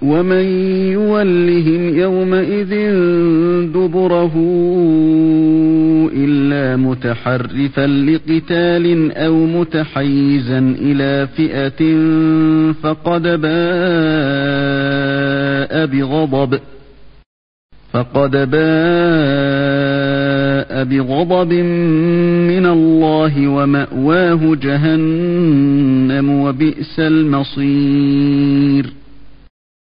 ومن يولهم يومئذ دبره إلا متحرفا لقتال أو متحيزا إلى فئة فقد باء بغضب من الله ومأواه جهنم وبئس المصير.